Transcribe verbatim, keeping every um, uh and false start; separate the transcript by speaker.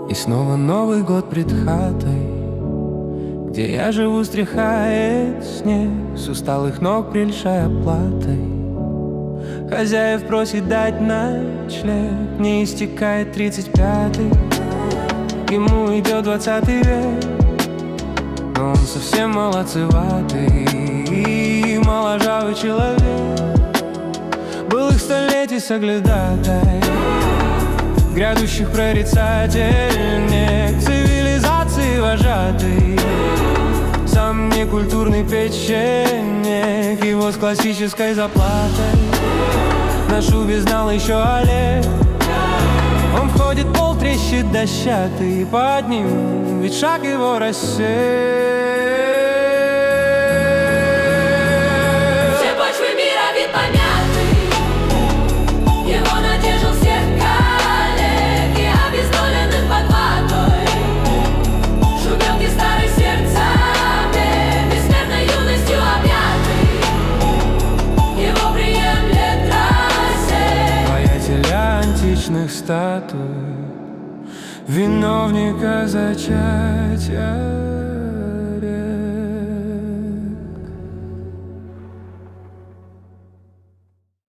Speaker 1: И снова Новый год пред хатой, где я живу, стряхает снег с усталых ног, прельщая платой. Хозяев просит дать ночлег, не истекает тридцать пятый, ему идет двадцатый век, но он совсем молодцеватый и моложавый человек. Былых столетий соглядатай, грядущих прорицательник, цивилизации вожатый, сам некультурный печенек, его с классической заплатой. На шубе знал еще Олег, он входит, пол трещит дощатый, под ним ведь шаг его рассек.
Speaker 2: Все почвы мира вид помятый, его натешил всех коллег и обездоленных под водой. Шумелки старых сердцами, бессмертной юностью объятый, его приемлет рассек.
Speaker 1: Воятеля античных статуй, виновника зачатия.